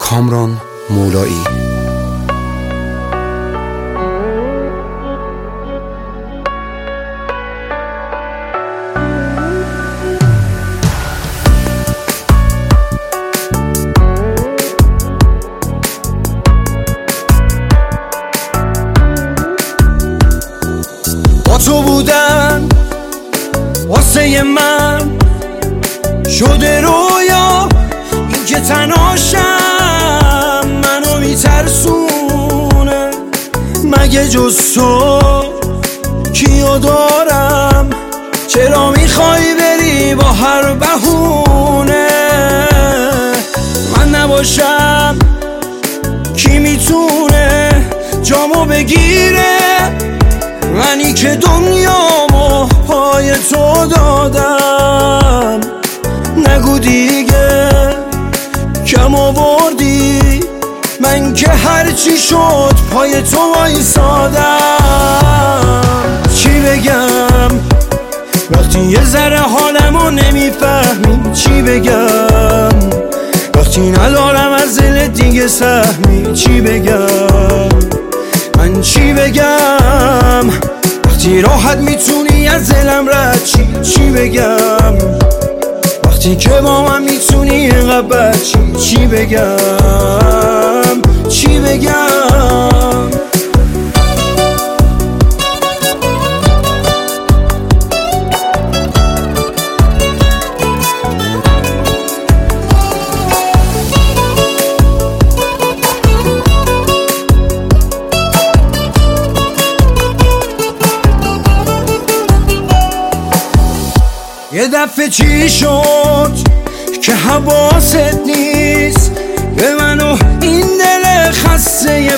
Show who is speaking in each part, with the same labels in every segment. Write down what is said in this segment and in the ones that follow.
Speaker 1: کامران مولایی.
Speaker 2: با تو بودن واسه من شده رویا، این که تنهاشم منو میترسونه. مگه جز تو کیو دارم؟ چرا میخوای بری با هر بهونه؟ من نباشم کی میتونه جامو بگیره؟ منی که دنیامو پای تو دادم. نگو دیگه کم آوردی، من که هرچی شد پای تو وایسادم. چی بگم وقتی یه ذره حالمو نمیفهمی؟ چی بگم وقتی ندارم از دل دیگه سهمی؟ چی بگم من چی بگم وقتی راحت میتونی از دلم رد چی بگم وقتی که با من میتونی اینقدر بد چی بگم چی بگم؟ یه دفعه چی شد که حواست نیست به من و این دل خسته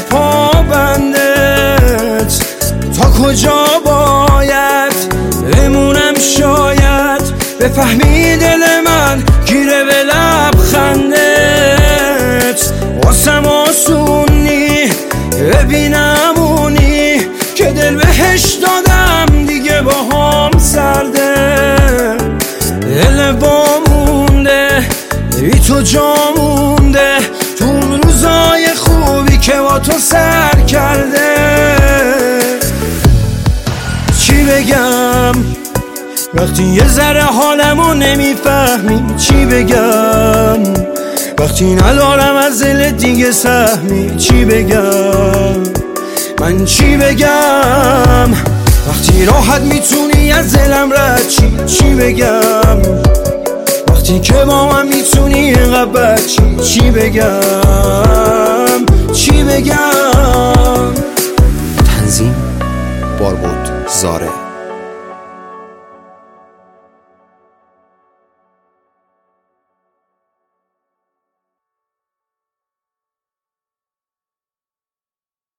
Speaker 2: پابندت؟ تا کجا باید بمونم شاید بفهمی دل من گیره به لبخندت؟ واسم آسونی ببینمونی که دل بهش دادم دیگه با هم سرده. دل با مونده بی تو جا مونده تو اون روزای خوبی که با تو سر کرده. چی بگم وقتی یه ذره حالمو نمیفهمی؟ چی بگم وقتی ندارم از دل دیگه سهمی؟ چی بگم من چی بگم وقتی راحت میتونی از دلم رد چی بگم وقتی که با من میتونی اینقدر بد چی بگم چی بگم؟
Speaker 1: تنظیم باربود زاره.